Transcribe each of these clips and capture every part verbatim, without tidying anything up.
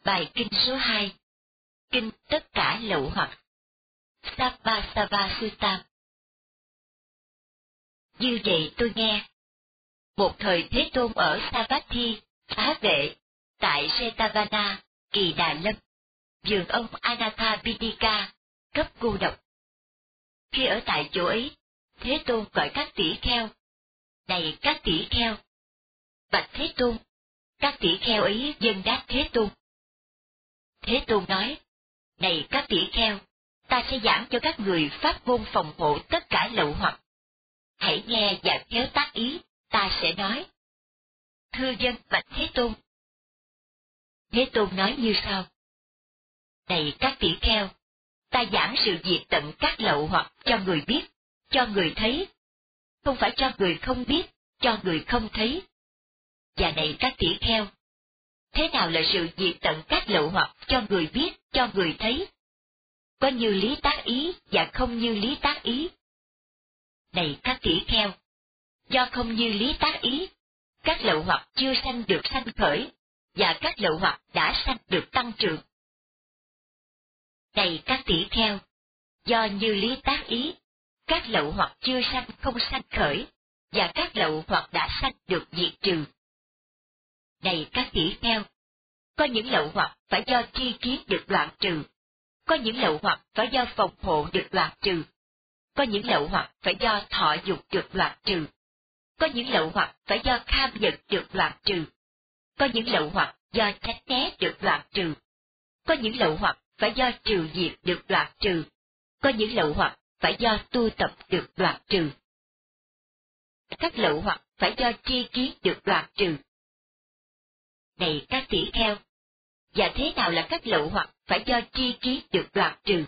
Bài kinh số hai. Kinh tất cả lậu hoặc. Sabbasava Sutta. Như vậy tôi nghe. Một thời Thế Tôn ở Savatthi, Xá Vệ, tại Jetavana, Kỳ Đà Lâm, vườn ông Anathapindika, cấp cô độc. Khi ở tại chỗ ấy, Thế Tôn gọi các tỷ kheo. Này các tỷ kheo! Bạch Thế Tôn! Các tỷ kheo ấy dâng đáp Thế Tôn. Thế Tôn nói, này các tỷ kheo, ta sẽ giảng cho các người pháp môn phòng hộ tất cả lậu hoặc. Hãy nghe và khéo tác ý, ta sẽ nói. Thưa dân bạch Thế Tôn. Thế Tôn nói như sau. Này các tỷ kheo, ta giảng sự diệt tận các lậu hoặc cho người biết, cho người thấy. Không phải cho người không biết, cho người không thấy. Và này các tỷ kheo, thế nào là sự diệt tận các lậu hoặc cho người biết, cho người thấy? Có như lý tác ý và không như lý tác ý. Này các tỷ kheo, do không như lý tác ý, các lậu hoặc chưa sanh được sanh khởi, và các lậu hoặc đã sanh được tăng trưởng. Này các tỷ kheo, do như lý tác ý, các lậu hoặc chưa sanh không sanh khởi, và các lậu hoặc đã sanh được diệt trừ. Này các tỷ kheo, có những lậu hoặc phải do tri kiến được đoạn trừ, có những lậu hoặc phải do phòng hộ được đoạn trừ, có những lậu hoặc phải do thọ dục được đoạn trừ, có những lậu hoặc phải do kham nhật được đoạn trừ, có những lậu hoặc do tránh né được đoạn trừ, có những lậu hoặc phải do trừ diệt được đoạn trừ, có những lậu hoặc phải do tu tập được đoạn trừ. Các lậu hoặc phải do tri kiến được đoạn trừ. Này các tỷ kheo, và thế nào là các lậu hoặc phải do tri kiến được đoạn trừ?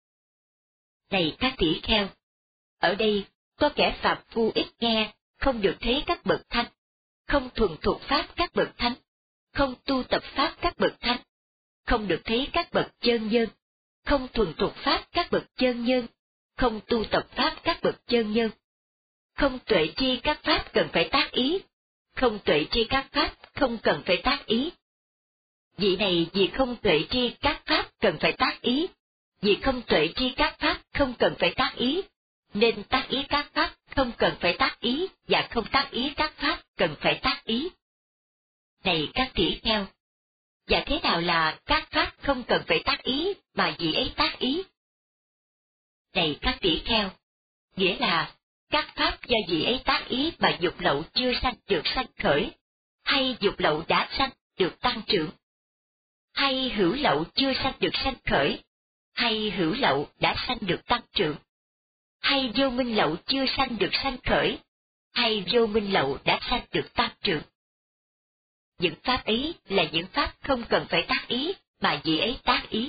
Này các tỷ kheo, ở đây có kẻ phạm phu ít nghe, không được thấy các bậc thánh, không thuần thuộc pháp các bậc thánh, không tu tập pháp các bậc thánh, không được thấy các bậc chân nhân, không thuần thuộc pháp các bậc chân nhân, không tu tập pháp các bậc chân nhân, không tuệ tri các pháp cần phải tác ý, không tuệ tri các pháp không cần phải tác ý. Vị này vì không tuệ tri các pháp cần phải tác ý, vì không tuệ tri các pháp không cần phải tác ý, nên tác ý các pháp không cần phải tác ý và không tác ý các pháp cần phải tác ý. Này các tỷ kheo, và thế nào là các pháp không cần phải tác ý mà vị ấy tác ý? Này các tỷ kheo, nghĩa là các pháp do vị ấy tác ý mà dục lậu chưa sanh được sanh khởi, hay dục lậu đã sanh được tăng trưởng, hay hữu lậu chưa sanh được sanh khởi, hay hữu lậu đã sanh được tăng trưởng, hay vô minh lậu chưa sanh được sanh khởi, hay vô minh lậu đã sanh được tăng trưởng. Những pháp ấy là những pháp không cần phải tác ý mà vị ấy tác ý.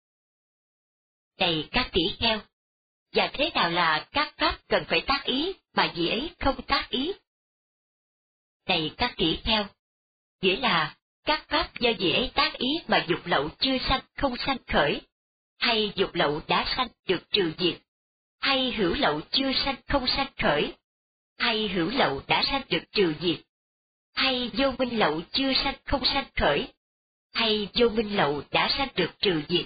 Này các tỷ kheo, và thế nào là các pháp cần phải tác ý mà vị ấy không tác ý? Này các tỷ kheo, nghĩa là các pháp do vị ấy tác ý mà dục lậu chưa sanh không sanh khởi, hay dục lậu đã sanh được trừ diệt, hay hữu lậu chưa sanh không sanh khởi, hay hữu lậu đã sanh được trừ diệt, hay vô minh lậu chưa sanh không sanh khởi, hay vô minh lậu đã sanh được trừ diệt.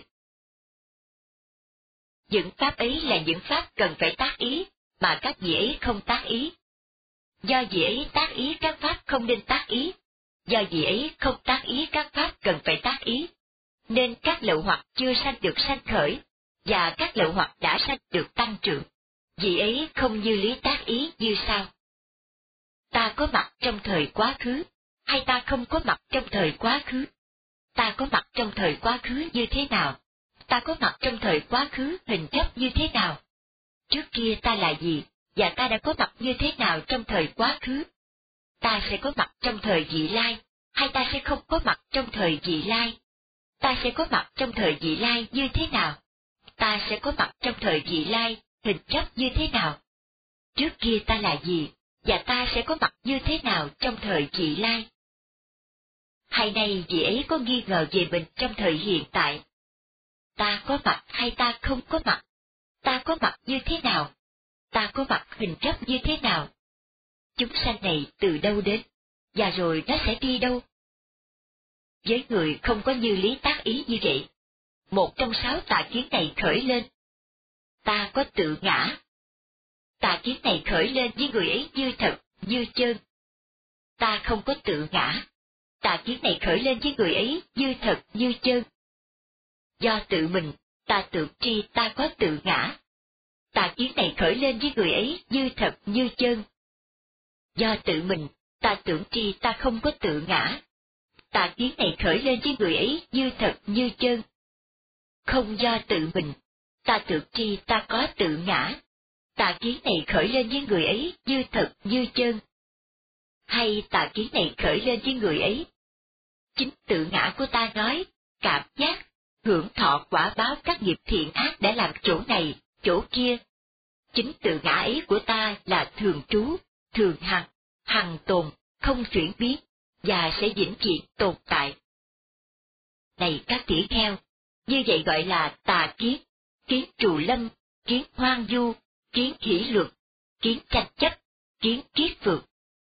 Những pháp ấy là những pháp cần phải tác ý mà các vị ấy không tác ý. Do vị ấy tác ý các pháp không nên tác ý, do vị ấy không tác ý các pháp cần phải tác ý, nên các lậu hoặc chưa sanh được sanh khởi, và các lậu hoặc đã sanh được tăng trưởng. Vị ấy không như lý tác ý như sau. Ta có mặt trong thời quá khứ, hay ta không có mặt trong thời quá khứ? Ta có mặt trong thời quá khứ như thế nào? Ta có mặt trong thời quá khứ hình chấp như thế nào? Trước kia ta là gì, và ta đã có mặt như thế nào trong thời quá khứ? Ta sẽ có mặt trong thời vị lai, hay ta sẽ không có mặt trong thời vị lai? Ta sẽ có mặt trong thời vị lai như thế nào? Ta sẽ có mặt trong thời vị lai, hình chấp như thế nào? Trước kia ta là gì, và ta sẽ có mặt như thế nào trong thời vị lai? Hay nay vị ấy có nghi ngờ về mình trong thời hiện tại? Ta có mặt hay ta không có mặt? Ta có mặt như thế nào? Ta có mặt hình chấp như thế nào? Chúng sanh này từ đâu đến, và rồi nó sẽ đi đâu? Với người không có như lý tác ý như vậy, một trong sáu tà kiến này khởi lên. Ta có tự ngã. Tà kiến này khởi lên với người ấy như thật, như chân. Ta không có tự ngã. Tà kiến này khởi lên với người ấy như thật, như chân. Do tự mình, ta tưởng tri ta có tự ngã. Tà kiến này khởi lên với người ấy như thật, như chân. Do tự mình, ta tưởng tri ta không có tự ngã. Tà kiến này khởi lên với người ấy như thật, như chân. Không do tự mình, ta tưởng tri ta có tự ngã. Tà kiến này khởi lên với người ấy như thật, như chân. Hay tà kiến này khởi lên với người ấy. Chính tự ngã của ta nói, cảm giác, hưởng thọ quả báo các nghiệp thiện ác đã làm chỗ này, chỗ kia. Chính tự ngã ấy của ta là thường trú, thường hằng, hằng tồn, không chuyển biến, và sẽ vĩnh viễn tồn tại. Này các tỷ kheo, như vậy gọi là tà kiến, kiến trù lâm, kiến hoang du, kiến hỷ luật, kiến tranh chấp, kiến kiết phược.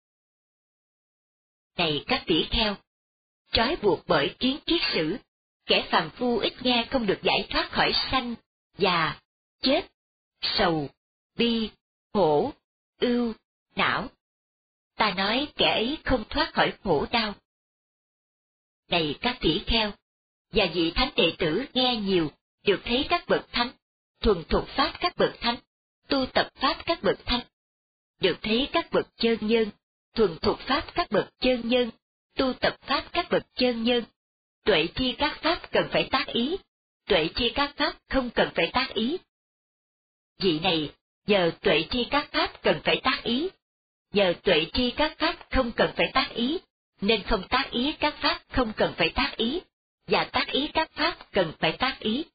Này các tỷ kheo, trói buộc bởi kiến kiết sử, kẻ phàm phu ít nghe không được giải thoát khỏi sanh, già, chết, sầu, bi, khổ, ưu, não. Ta nói kẻ ấy không thoát khỏi khổ đau. Này các tỷ kheo, và vị thánh đệ tử nghe nhiều, được thấy các bậc thánh, thuần thục pháp các bậc thánh, tu tập pháp các bậc thánh, được thấy các bậc chân nhân, thuần thục pháp các bậc chân nhân, tu tập pháp các bậc chân nhân, tuệ chi các pháp cần phải tác ý, tuệ chi các pháp không cần phải tác ý. Vị này, nhờ tuệ chi các pháp cần phải tác ý, nhờ tuệ chi các pháp không cần phải tác ý, nên không tác ý các pháp không cần phải tác ý, và tác ý các pháp cần phải tác ý.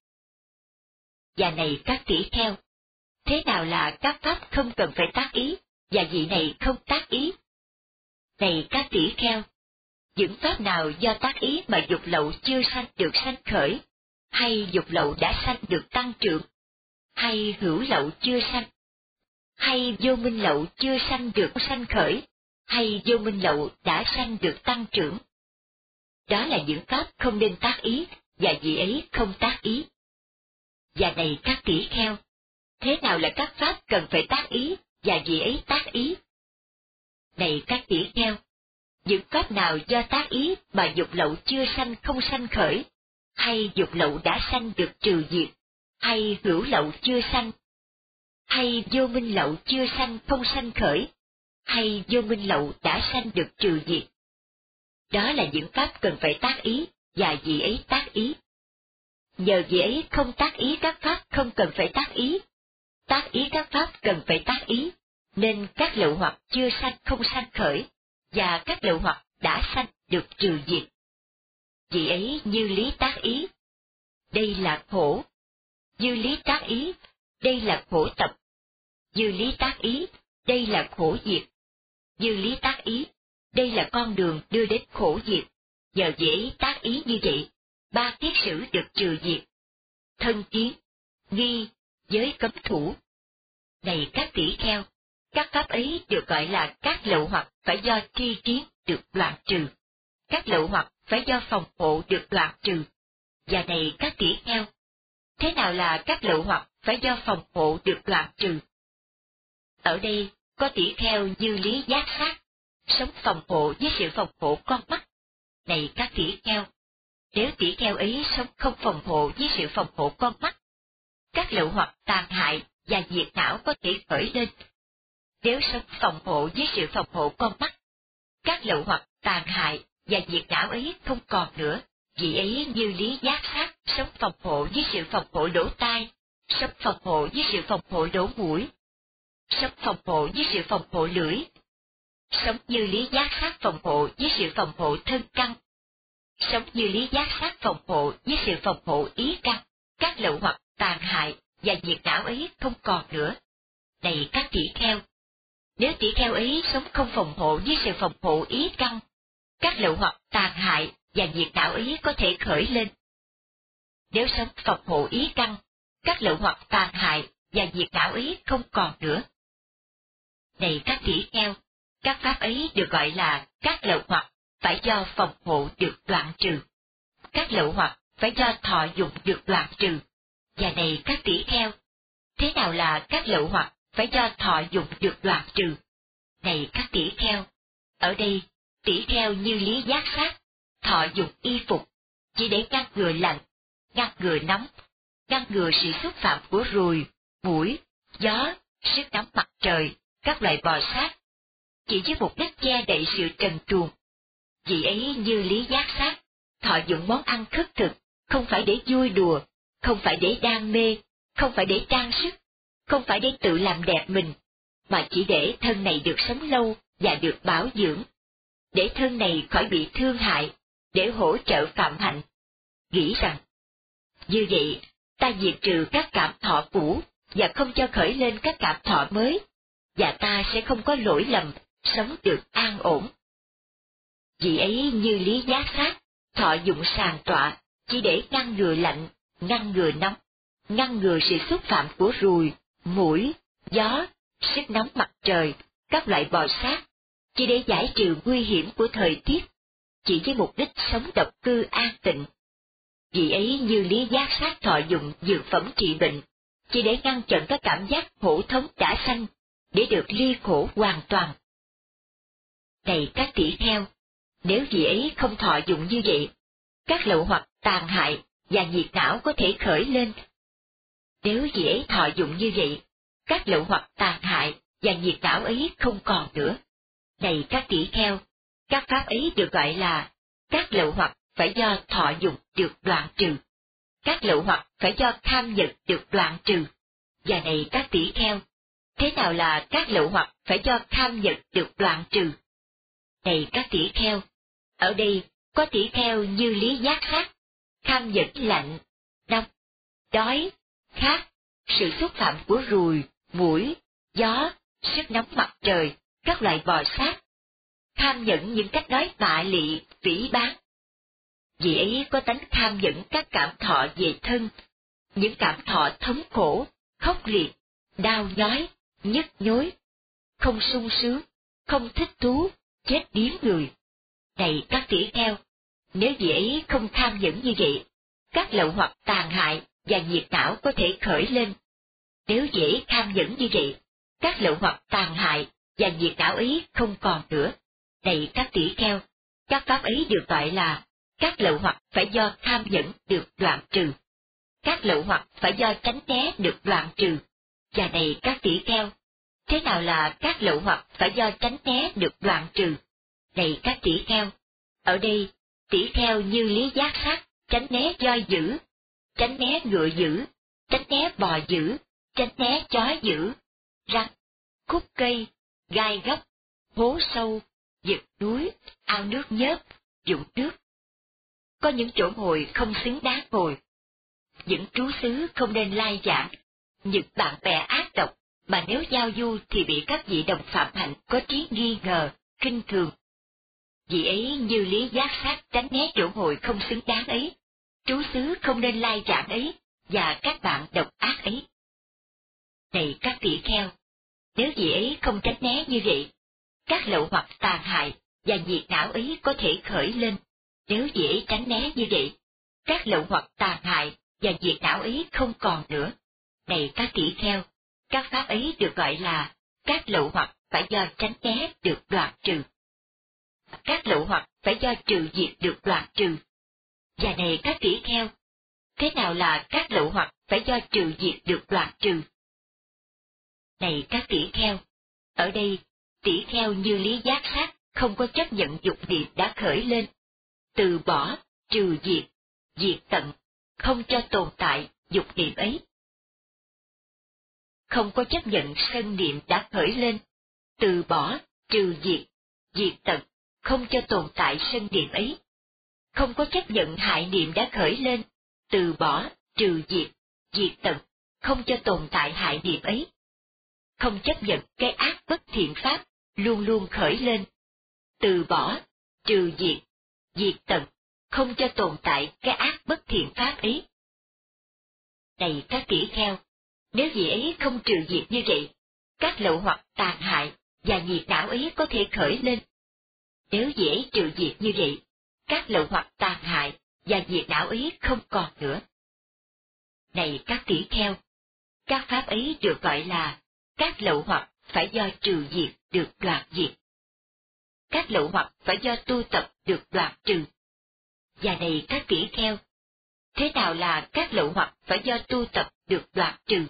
Và này các tỷ kheo, thế nào là các pháp không cần phải tác ý, và vị này không tác ý? Này các tỷ kheo, những pháp nào do tác ý mà dục lậu chưa sanh được sanh khởi, hay dục lậu đã sanh được tăng trưởng, hay hữu lậu chưa sanh, hay vô minh lậu chưa sanh được sanh khởi, hay vô minh lậu đã sanh được tăng trưởng. Đó là những pháp không nên tác ý, và vị ấy không tác ý. Và này các tỷ kheo, thế nào là các pháp cần phải tác ý, và vị ấy tác ý? Này các tỷ kheo, những pháp nào do tác ý mà dục lậu chưa sanh không sanh khởi, hay dục lậu đã sanh được trừ diệt, hay hữu lậu chưa sanh, hay vô minh lậu chưa sanh không sanh khởi, hay vô minh lậu đã sanh được trừ diệt. Đó là những pháp cần phải tác ý, và vị ấy tác ý. Nhờ vị ấy không tác ý các pháp không cần phải tác ý, tác ý các pháp cần phải tác ý, nên các lậu hoặc chưa sanh không sanh khởi, và các lậu hoặc đã sanh được trừ diệt. Vị ấy như lý tác ý, đây là khổ. Như lý tác ý, đây là khổ tập. Như lý tác ý, đây là khổ diệt. Như lý tác ý, đây là con đường đưa đến khổ diệt. Nhờ vị ấy tác ý như vậy, ba kiết sử được trừ diệt. Thân kiến, nghi, giới cấm thủ. Này các tỷ kheo, các pháp ấy được gọi là các lậu hoặc phải do tri kiến được đoạn trừ. Các lậu hoặc phải do phòng hộ được đoạn trừ. Và này các tỷ kheo, thế nào là các lậu hoặc phải do phòng hộ được đoạn trừ? Ở đây có tỷ kheo như lý giác sát, sống phòng hộ với sự phòng hộ con mắt. Này các tỷ kheo, nếu tỷ kheo ấy sống không phòng hộ với sự phòng hộ con mắt, các lậu hoặc tàn hại và diệt não có thể khởi lên. Nếu sống phòng hộ với sự phòng hộ con mắt, các lậu hoặc tàn hại và diệt não ấy không còn nữa. Vị ấy như lý giác sát, sống phòng hộ với sự phòng hộ lỗ tai, sống phòng hộ với sự phòng hộ lỗ mũi, sống phòng hộ với sự phòng hộ lưỡi, sống như lý giác sát phòng hộ với sự phòng hộ thân căn, sống như lý giác sát phòng hộ với sự phòng hộ ý căn. Các lậu hoặc tàn hại và diệt não ấy không còn nữa. Này các tỷ kheo, nếu tỷ kheo ấy sống không phòng hộ với sự phòng hộ ý căn, các lậu hoặc tàn hại và diệt não ấy có thể khởi lên. Nếu sống phòng hộ ý căn, các lậu hoặc tàn hại và diệt não ấy không còn nữa. Này các tỷ kheo, các pháp ấy được gọi là các lậu hoặc phải do phòng hộ được đoạn trừ. các lậu hoặc phải do thọ dụng được đoạn trừ? Và này các tỷ kheo, thế nào là các lậu hoặc phải do thọ dụng được đoạn trừ? Này các tỷ kheo, ở đây, tỷ kheo như lý giác sát, thọ dụng y phục, chỉ để ngăn ngừa lạnh, ngăn ngừa nóng, ngăn ngừa sự xúc phạm của ruồi, muỗi, gió, sức nóng mặt trời, các loại bò sát, chỉ với mục đích che đậy sự trần truồng. Vì ấy như lý giác sát, thọ dụng món ăn khất thực, không phải để vui đùa, không phải để đam mê, không phải để trang sức, không phải để tự làm đẹp mình, mà chỉ để thân này được sống lâu và được bảo dưỡng, để thân này khỏi bị thương hại, để hỗ trợ phạm hạnh. Nghĩ rằng, như vậy, ta diệt trừ các cảm thọ cũ và không cho khởi lên các cảm thọ mới, và ta sẽ không có lỗi lầm, sống được an ổn. Vì ấy như lý giác sát, thọ dụng sàng tọa, chỉ để ngăn ngừa lạnh, ngăn ngừa nóng, ngăn ngừa sự xúc phạm của ruồi, muỗi, gió, sức nóng mặt trời, các loại bò sát, chỉ để giải trừ nguy hiểm của thời tiết, chỉ với mục đích sống độc cư an tịnh. Vì ấy như lý giác sát thọ dụng dược phẩm trị bệnh, chỉ để ngăn chặn các cảm giác hổ thống đã sanh, để được ly khổ hoàn toàn. Này các tỷ kheo, nếu vị ấy không thọ dụng như vậy, các lậu hoặc tàn hại và nhiệt não có thể khởi lên. Nếu vị ấy thọ dụng như vậy, các lậu hoặc tàn hại và nhiệt não ấy không còn nữa. Này các tỷ kheo, các pháp ấy được gọi là các lậu hoặc phải do thọ dụng được đoạn trừ, các lậu hoặc phải do tham nhận được đoạn trừ. Và này các tỷ kheo, thế nào là các lậu hoặc phải do tham nhận được đoạn trừ? Này các tỷ kheo, ở đây có tỷ kheo như lý giác sát, tham nhẫn lạnh, nóng, đói, khát, sự xúc phạm của ruồi, muỗi, gió, sức nóng mặt trời, các loại bò sát, tham nhẫn những cách nói bạ lị, phỉ báng. Vì ấy có tánh tham nhẫn các cảm thọ về thân, những cảm thọ thống khổ, khốc liệt, đau nhói, nhức nhối, không sung sướng, không thích thú, chết điếng người. Này các tỷ kheo, nếu vị ấy không tham nhẫn như vậy, các lậu hoặc tàn hại và nhiệt não có thể khởi lên. Nếu vị ấy tham nhẫn như vậy, các lậu hoặc tàn hại và nhiệt não ấy không còn nữa. Này các tỷ kheo, các pháp ấy được gọi là các lậu hoặc phải do tham nhẫn được đoạn trừ, các lậu hoặc phải do tránh né được đoạn trừ. Và này các tỷ kheo, thế nào là các lậu hoặc phải do tránh né được đoạn trừ? Này các tỷ kheo, ở đây tỷ kheo như lý giác sát, tránh né voi dữ, tránh né ngựa dữ, tránh né bò dữ, tránh né chó dữ, rắn, khúc cây, gai góc, hố sâu, vực núi, ao nước nhớp, dũng nước. Có những chỗ ngồi không xứng đáng ngồi, những trú xứ không nên lai giảng, những bạn bè ác độc mà nếu giao du thì bị các vị đồng phạm hạnh có trí nghi ngờ, khinh thường. Vì ấy như lý giác sát tránh né chỗ ngồi không xứng đáng ấy, trú xứ không nên lai giảng ấy, và các bạn độc ác ấy. Này các tỷ kheo, nếu vị ấy không tránh né như vậy, các lậu hoặc tàn hại và nhiệt não ấy có thể khởi lên. Nếu vị ấy tránh né như vậy, các lậu hoặc tàn hại và nhiệt não ấy không còn nữa. Này các tỷ kheo, các pháp ấy được gọi là các lậu hoặc phải do tránh né được đoạn trừ, các lậu hoặc phải do trừ diệt được đoạn trừ. Và này các tỷ kheo, thế nào là các lậu hoặc phải do trừ diệt được đoạn trừ? Này các tỷ kheo, ở đây tỷ kheo như lý giác sát không có chấp nhận dục niệm đã khởi lên, từ bỏ, trừ diệt, diệt tận, không cho tồn tại dục niệm ấy. Không có chấp nhận sân niệm đã khởi lên, từ bỏ, trừ diệt, diệt tận, không cho tồn tại sân niệm ấy. Không có chấp nhận hại niệm đã khởi lên, từ bỏ, trừ diệt, diệt tận, không cho tồn tại hại niệm ấy. Không chấp nhận cái ác bất thiện pháp luôn luôn khởi lên, từ bỏ, trừ diệt, diệt tận, không cho tồn tại cái ác bất thiện pháp ấy. Này các tỷ kheo, nếu vị ấy không trừ diệt như vậy, các lậu hoặc tàn hại và nhiệt não ấy có thể khởi lên. Nếu vị ấy trừ diệt như vậy, các lậu hoặc tàn hại và diệt não ý không còn nữa. Này các tỷ kheo, các pháp ấy được gọi là các lậu hoặc phải do trừ diệt được đoạt diệt. Các lậu hoặc phải do tu tập được đoạt trừ. Và này các tỷ kheo, thế nào là các lậu hoặc phải do tu tập được đoạt trừ?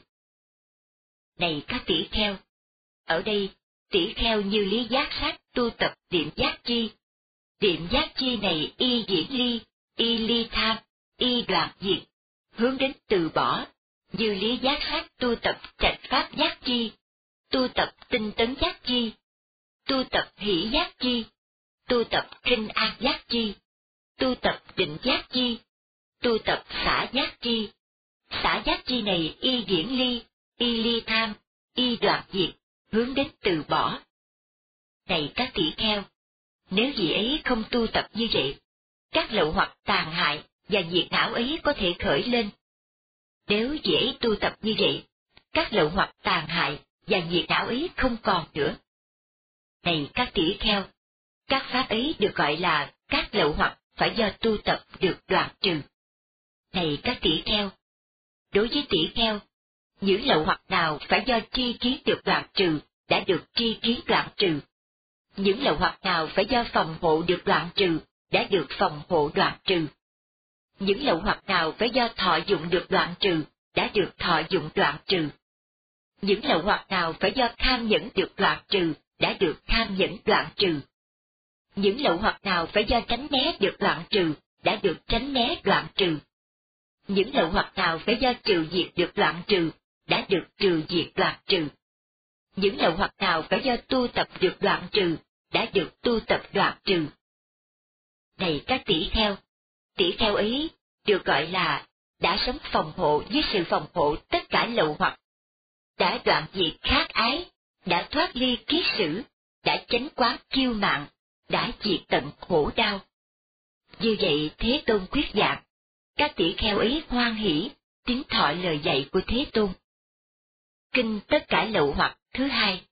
Này các tỷ kheo, ở đây tỷ kheo như lý giác sát tu tập niệm giác chi. Niệm giác chi này y diễn ly, y ly tham, y đoạt diệt, hướng đến từ bỏ. Như lý giác sát tu tập trạch pháp giác chi, tu tập tinh tấn giác chi, tu tập hỷ giác chi, tu tập kinh an giác chi, tu tập định giác chi, tu tập xả giác chi. Xả giác chi này y diễn ly, y ly tham, y đoạt diệt, hướng đến từ bỏ. Này các tỷ kheo, nếu vị ấy không tu tập như vậy, các lậu hoặc tàn hại và diệt não ấy có thể khởi lên. Nếu vị ấy tu tập như vậy, các lậu hoặc tàn hại và diệt não ấy không còn nữa. Này các tỷ kheo, các pháp ấy được gọi là các lậu hoặc phải do tu tập được đoạn trừ. Này các tỷ kheo, đối với tỷ kheo, những lậu hoặc nào phải do tri kiến được đoạn trừ đã được tri kiến đoạn trừ. Những lậu hoặc nào phải do phòng hộ được đoạn trừ đã được phòng hộ đoạn trừ. Những lậu hoặc nào phải do thọ dụng được đoạn trừ đã được thọ dụng đoạn trừ. Những lậu hoặc nào phải do tham nhẫn được đoạn trừ đã được tham nhẫn đoạn trừ. Những lậu hoặc nào phải do tránh né được đoạn trừ đã được tránh né đoạn trừ. Những lậu hoặc nào phải do trừ diệt được đoạn trừ đã được trừ diệt đoạn trừ. Những lậu hoặc nào phải do tu tập được đoạn trừ đã được tu tập đoạn trừ. Này các tỷ kheo, tỷ kheo ấy được gọi là đã sống phòng hộ với sự phòng hộ tất cả lậu hoặc, đã đoạn diệt khát ái, đã thoát ly kiết sử, đã chánh quán kiêu mạn, đã diệt tận khổ đau. Như vậy Thế Tôn quyết dạng, các tỷ kheo ấy hoan hỷ, tín thọ lời dạy của Thế Tôn. Kinh Tất cả lậu hoặc thứ hai.